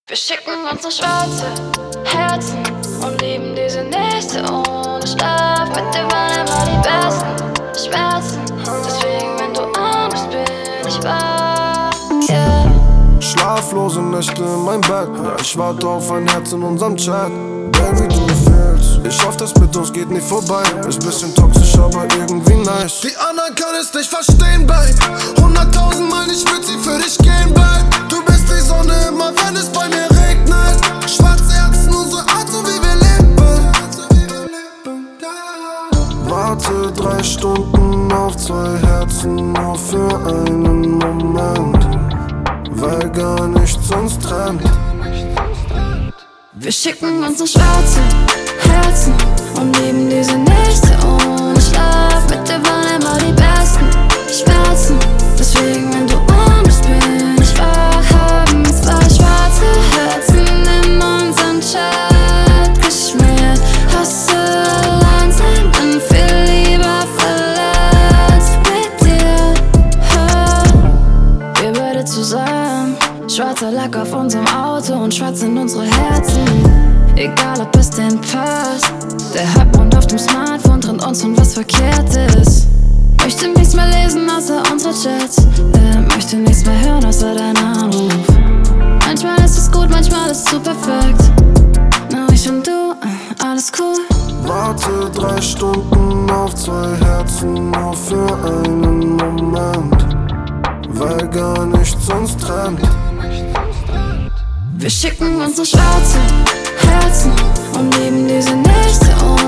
Wir schicken uns so schwarze Herzen und lieben diese Nächte ohne Schlaf. Mit dir waren immer die besten Schmerzen. Deswegen, wenn du Angst bin ich wach, yeah. Schlaflose Nächte in meinem Bett, ja, ich warte auf ein Herz in unserem Chat. Baby, du fehlst, ich hoffe, das mit uns geht nie vorbei. Ist bisschen toxisch, aber irgendwie nice. Die anderen können es nicht verstehen, Babe. 100.000 Mal, ich würd sie für dich gehen, Babe. Du bist die Sonne immer, wenn es bei mir regnet. Schwarze Herzen, unsere Art, so wie wir leben. Warte 3 Stunden auf 2 Herzen, nur für einen Moment, weil gar nichts uns trennt. Wir schicken uns so schwarze Herzen und lieben diese Nächte ohne Schlaf. Mit dir waren immer die besten Schmerzen. Deswegen, wenn du anders bin ich wach. Haben 2 schwarze Herzen in unseren Chat geschmiert. Hasse allein sein, bin viel lieber verletzt mit dir. Wir beide zusammen, schwarzer Lack auf unserem Auto und schwarz sind unsere Herzen. Egal ob es denn passt, der Halbmond auf dem Smartphone trennt uns von was verkehrt ist. Möchte nichts mehr lesen außer unsere Chats, möchte nichts mehr hören außer deinen Anruf. Manchmal ist es gut, manchmal ist es zu perfekt. Nur ich und du, alles cool. Warte 3 Stunden auf 2 Herzen, nur für einen Moment, weil gar nichts uns trennt. Wir schicken uns so schwarze Herzen und lieben diese Nächte ohne